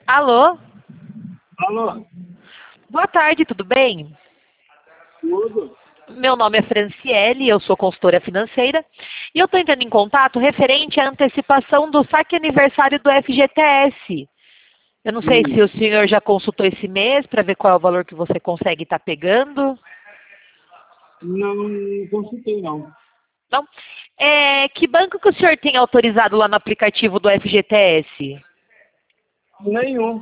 Alô? Alô? Boa tarde, tudo bem? Tudo? Meu nome é Franciele, eu sou consultora financeira e eu estou entrando em contato referente à antecipação do saque aniversário do FGTS. Eu não sei se o senhor já consultou esse mês para ver qual é o valor que você consegue estar pegando. Não consultei, não. Não? Que banco que o senhor tem autorizado lá no aplicativo do FGTS? Nenhum.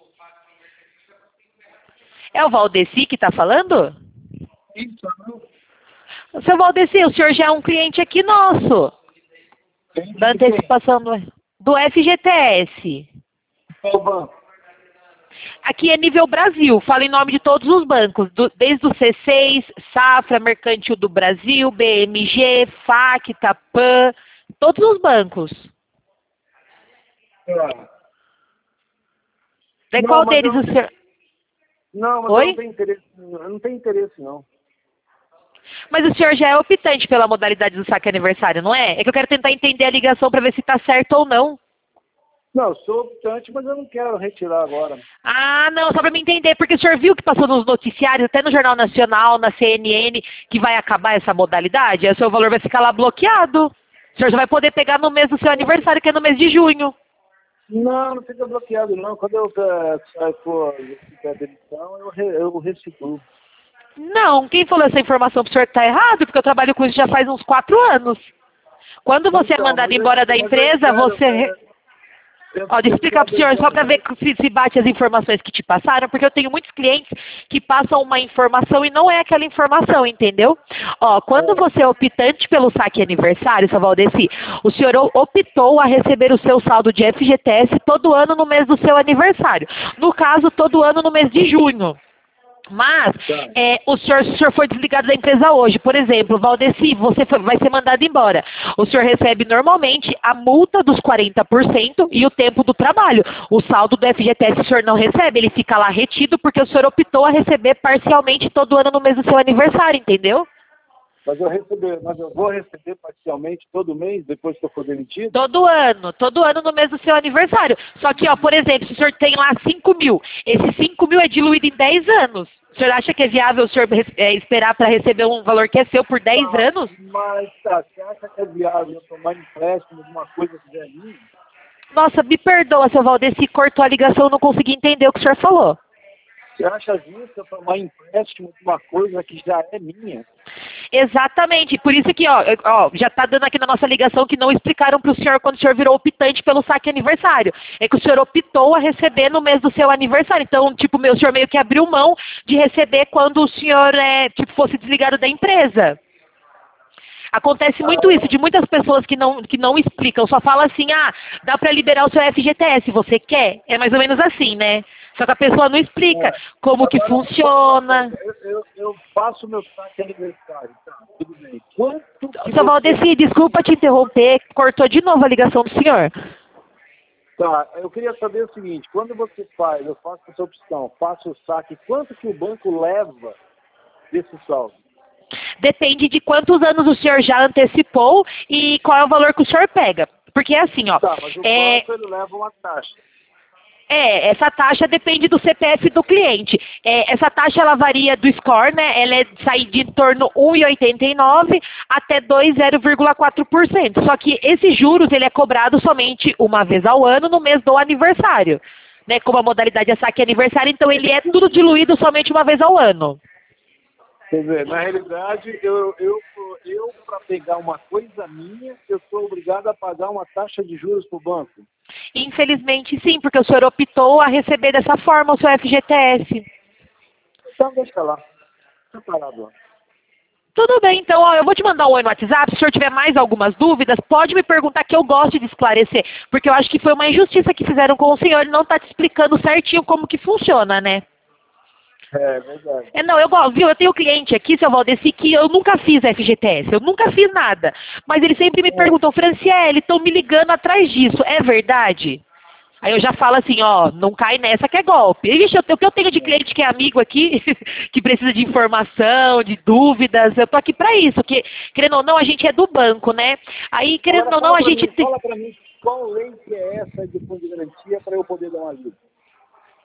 É o Valdeci que está falando? Isso, não. Seu Valdeci, o senhor já é um cliente aqui nosso, da antecipação do FGTS. Qual banco? Aqui é nível Brasil, fala em nome de todos os bancos, desde o C6, Safra, Mercantil do Brasil, BMG, FAC, Tapan, todos os bancos. De Não, qual mas deles eu- o senhor... Não, mas Oi? eu não tenho interesse. Eu não tenho interesse, não. Mas o senhor já é optante pela modalidade do saque aniversário, não é? É que eu quero tentar entender a ligação para ver se está certo ou não. Não, eu sou optante, mas eu não quero retirar agora. Ah, não, só para me entender, porque o senhor viu que passou nos noticiários, até no Jornal Nacional, na CNN, que vai acabar essa modalidade, aí o seu valor vai ficar lá bloqueado. O senhor já vai poder pegar no mês do seu aniversário, que é no mês de junho. Não, não fica bloqueado, não. Quando eu sair por demissão, eu restituo. Não, quem falou essa informação para o senhor que está errado? Porque eu trabalho com isso já faz uns 4 anos. Quando você é Então, mandado mas embora da mas eu empresa, espero, você... Ó, deixa eu eu explicar para o senhor, só para ver quero... se bate as informações que te passaram, porque eu tenho muitos clientes que passam uma informação e não é aquela informação, entendeu? Ó, quando você é optante pelo saque aniversário, seu Valdeci, o senhor optou a receber o seu saldo de FGTS todo ano no mês do seu aniversário. No caso, todo ano no mês de junho. Mas, Tá. se o senhor for desligado da empresa hoje, por exemplo, Valdeci, vai ser mandado embora. O senhor recebe normalmente a multa dos 40% e o tempo do trabalho. O saldo do FGTS o senhor não recebe, ele fica lá retido porque o senhor optou a receber parcialmente todo ano no mês do seu aniversário, entendeu? Mas eu vou receber parcialmente todo mês, depois que eu for demitido? Todo ano no mês do seu aniversário. Só que, ó, por exemplo, se o senhor tem lá 5 mil, esses 5 mil é diluído em 10 anos. O senhor acha que é viável o senhor esperar para receber um valor que é seu por 10 anos? Mas tá, você acha que é viável eu tomar empréstimo de uma coisa que já é minha? Nossa, me perdoa, seu Valdeci, cortou a ligação, eu não consegui entender o que o senhor falou. Você acha justo eu tomar empréstimo de uma coisa que já é minha? Exatamente, por isso que, ó, já está dando aqui na nossa ligação que não explicaram para o senhor quando o senhor virou optante pelo saque aniversário. É que o senhor optou a receber no mês do seu aniversário. Então, tipo, o senhor meio que abriu mão de receber quando o senhor, fosse desligado da empresa. Acontece muito isso, de muitas pessoas que não explicam, só falam assim, dá para liberar o seu FGTS, você quer? É mais ou menos assim, né? Só que a pessoa não explica como que funciona. Eu faço meu saque aniversário, tá, tudo bem. Quanto que Seu Valdeci, desculpa te interromper, cortou de novo a ligação do senhor. Tá, eu queria saber o seguinte, quando você faz, eu faço essa opção, faço o saque, quanto que o banco leva desse saldo? Depende de quantos anos o senhor já antecipou e qual é o valor que o senhor pega. Porque é assim, ó. Tá, mas o banco ele leva uma taxa. Essa taxa depende do CPF do cliente. Essa taxa ela varia do score, né? Ela sai de em torno 1,89 até 2,0,4%. Só que esses juros ele é cobrado somente uma vez ao ano no mês do aniversário. Né? Como a modalidade é saque aniversário, então ele é tudo diluído somente uma vez ao ano. Quer dizer, na realidade, eu para pegar uma coisa minha, eu sou obrigado a pagar uma taxa de juros para o banco. Infelizmente sim, porque o senhor optou a receber dessa forma o seu FGTS. Então deixa lá. Deixa parado lá. Tudo bem, então, ó, eu vou te mandar um oi no WhatsApp, se o senhor tiver mais algumas dúvidas, pode me perguntar que eu gosto de esclarecer, porque eu acho que foi uma injustiça que fizeram com o senhor, ele não está te explicando certinho como que funciona, né? É verdade. Não, viu, eu tenho cliente aqui, seu Valdeci, que eu nunca fiz FGTS, eu nunca fiz nada, mas ele sempre me perguntou, Franciele, estão me ligando atrás disso, é verdade? Aí eu já falo assim, ó, não cai nessa que é golpe. Ixi, o que eu tenho de cliente que é amigo aqui, que precisa de informação, de dúvidas, eu tô aqui pra isso, porque, querendo ou não, a gente é do banco, né? Aí, querendo ou não, a gente tem... Fala pra mim, qual lei que é essa de fundo de garantia para eu poder dar uma ajuda?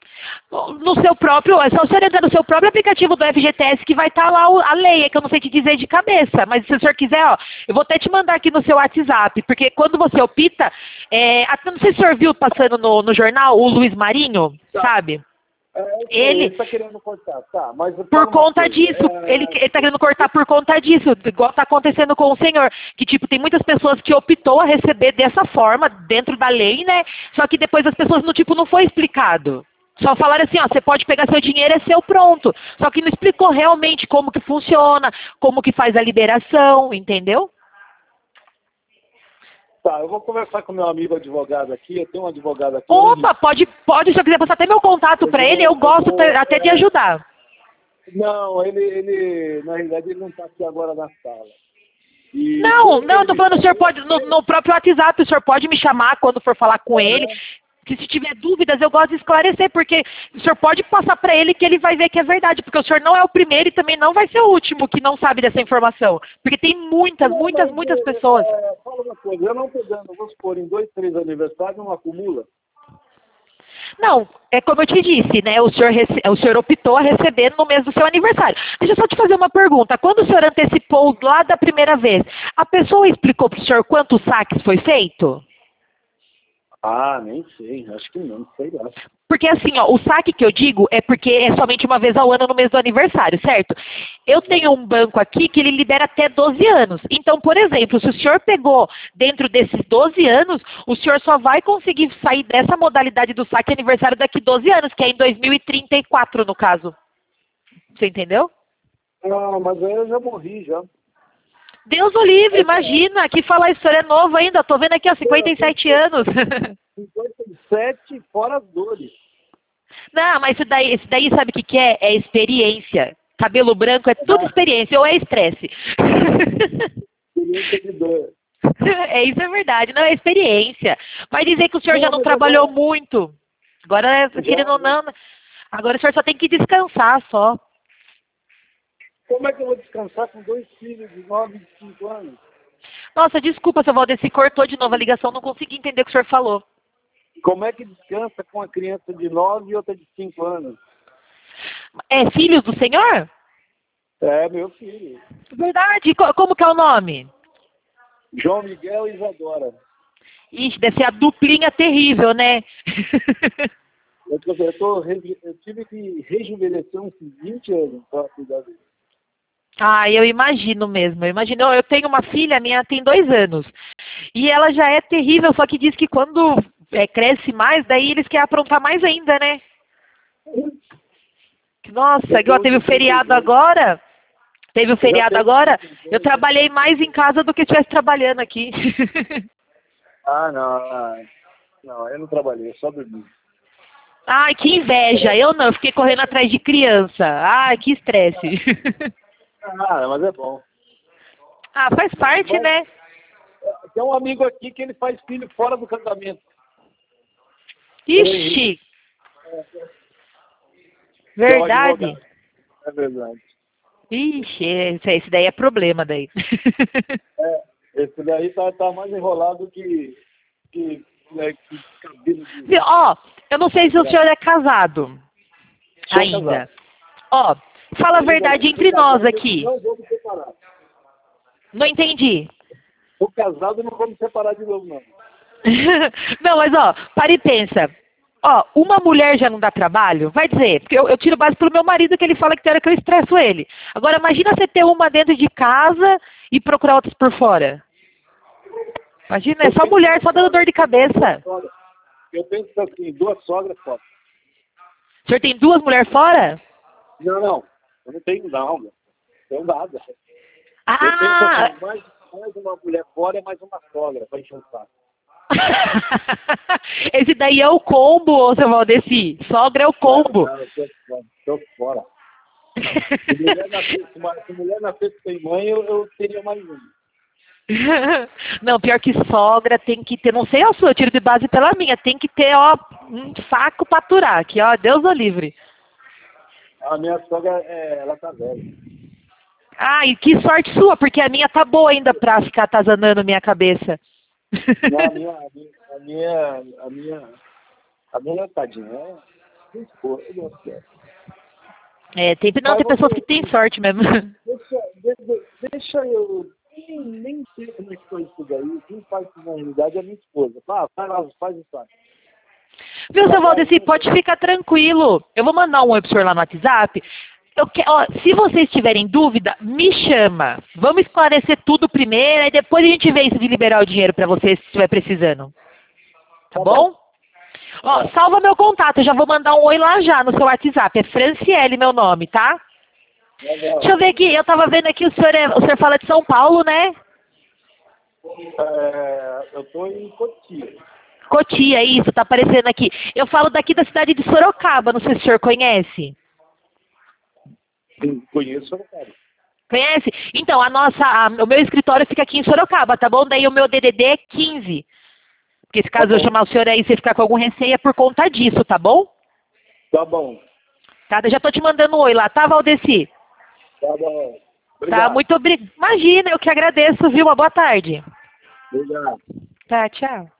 No seu próprio, é só você entrar no seu próprio aplicativo do FGTS que vai estar lá a lei, é que eu não sei te dizer de cabeça, mas se o senhor quiser, ó, eu vou até te mandar aqui no seu WhatsApp, porque quando você opta, até não sei se o senhor viu passando no jornal, o Luiz Marinho, Tá. sabe? Ele Ele, está querendo cortar, tá, mas por conta disso, ele tá querendo cortar por conta disso, igual tá acontecendo com o senhor, que tipo, tem muitas pessoas que optou a receber dessa forma, dentro da lei, né, só que depois as pessoas, não foi explicado. Só falaram assim, ó, você pode pegar seu dinheiro, é seu, pronto. Só que não explicou realmente como que funciona, como que faz a liberação, entendeu? Tá, eu vou conversar com meu amigo advogado aqui, eu tenho um advogado aqui. Opa, pode, se eu quiser passar até meu contato para ele, eu gosto até de ajudar. Não, ele, na realidade, ele não está aqui agora na sala. Não, eu tô falando, o senhor pode, no próprio WhatsApp, o senhor pode me chamar quando for falar com ele, que se tiver dúvidas, eu gosto de esclarecer, porque o senhor pode passar para ele que ele vai ver que é verdade, porque o senhor não é o primeiro e também não vai ser o último que não sabe dessa informação, porque tem muitas pessoas. Fala uma coisa, eu não estou dando, vamos supor, em 2, 3 aniversários, não acumula? Não, é como eu te disse, né? O senhor optou a receber no mês do seu aniversário. Deixa eu só te fazer uma pergunta. Quando o senhor antecipou lá da primeira vez, a pessoa explicou para o senhor quantos saques foi feito? Ah, nem sei, acho que não sei lá. Porque assim, ó, o saque que eu digo é porque é somente uma vez ao ano no mês do aniversário, certo? Eu tenho um banco aqui que ele libera até 12 anos. Então, por exemplo, se o senhor pegou dentro desses 12 anos, o senhor só vai conseguir sair dessa modalidade do saque aniversário daqui 12 anos, que é em 2034 no caso. Você entendeu? Não, mas aí eu já morri, já. Deus o livre, imagina, que falar isso é novo ainda, tô vendo aqui, ó, 57 anos. 57 fora as dores. Não, mas isso daí sabe o que é? É experiência. Cabelo branco é tudo experiência, ou é estresse. Experiência de dor. Isso é verdade, não é experiência. Vai dizer que o senhor já não trabalhou muito. Agora, querendo ou não, agora o senhor só tem que descansar só. Como é que eu vou descansar com 2 filhos de 9 e 5 anos? Nossa, desculpa, seu Valdeci, cortou de novo a ligação, não consegui entender o que o senhor falou. Como é que descansa com uma criança de 9 e outra de 5 anos? É filho do senhor? É, meu filho. Verdade, como que é o nome? João Miguel e Isadora. Ixi, deve ser a duplinha terrível, né? Eu tive que rejuvenescer uns 20 anos para cuidar dele. Ah, eu imagino mesmo, eu imagino. Eu tenho uma filha, a minha tem 2 anos. E ela já é terrível, só que diz que quando cresce mais, daí eles querem aprontar mais ainda, né? Nossa, igual teve o feriado agora. Teve o feriado agora, eu trabalhei mais em casa do que estivesse trabalhando aqui. Ah, não, eu não trabalhei, eu só dormi. Ai, que inveja, eu não, eu fiquei correndo atrás de criança. Ai, que estresse. Ah, mas é bom. Ah, faz parte, né? Tem um amigo aqui que ele faz filho fora do casamento. Ixi! Verdade. É verdade. Ixi, esse daí é problema daí. Esse daí tá mais enrolado que cabelo de... Ó, eu não sei se o senhor é casado ainda. Ó, fala a verdade entre nós aqui. Não vou me separar. Não entendi. Tô casado e não vou me separar de novo, não. Não, mas ó, para e pensa. Ó, uma mulher já não dá trabalho? Vai dizer, porque eu tiro base pelo meu marido que ele fala que tem hora que eu estresso ele. Agora imagina você ter uma dentro de casa e procurar outras por fora. Imagina, é só mulher, só dando dor de cabeça. Eu penso assim, 2 sogras fora. O senhor tem 2 mulheres fora? Não. Eu não tenho não tenho nada. Ah! Eu penso assim, mais uma mulher fora é mais uma sogra para encher o saco. Esse daí é o combo, ô seu Valdeci. Sogra é o combo. Não, eu tô fora. Se mulher nascer sem mãe, eu teria mais um. Não, pior que sogra tem que ter, não sei a sua, eu tiro de base pela minha, tem que ter, ó, um saco pra aturar, que ó, Deus o livre. A minha sogra, ela tá velha. Ai, que sorte sua, porque a minha tá boa ainda pra ficar atazanando minha cabeça. Não, a minha tadinha, Minha esposa, eu gosto dela. Tem pessoas que têm sorte mesmo. Deixa eu... Nem sei como é que foi isso daí. Quem faz isso na realidade é a minha esposa. Vai lá, faz o saque. Viu, seu Valdeci, pode ficar tranquilo. Eu vou mandar um oi pro senhor lá no WhatsApp. Se vocês tiverem dúvida, me chama. Vamos esclarecer tudo primeiro, e depois a gente vê isso de liberar o dinheiro para vocês se estiver precisando. Tá bom? Ó, salva meu contato, eu já vou mandar um oi lá já no seu WhatsApp. É Franciele meu nome, tá? Deixa eu ver aqui, eu tava vendo aqui, o senhor fala de São Paulo, né? Eu tô em Cotia. Cotia, isso, tá aparecendo aqui. Eu falo daqui da cidade de Sorocaba, não sei se o senhor conhece. Conheço Sorocaba. Conhece? Então, o meu escritório fica aqui em Sorocaba, tá bom? Daí o meu DDD é 15. Porque se caso eu chamar o senhor aí e você ficar com algum receio, é por conta disso, tá bom? Tá bom. Tá, eu já tô te mandando um oi lá, tá, Valdeci? Tá bom. Tá, muito obrigado. Imagina, eu que agradeço, viu? Uma boa tarde. Obrigado. Tá, tchau.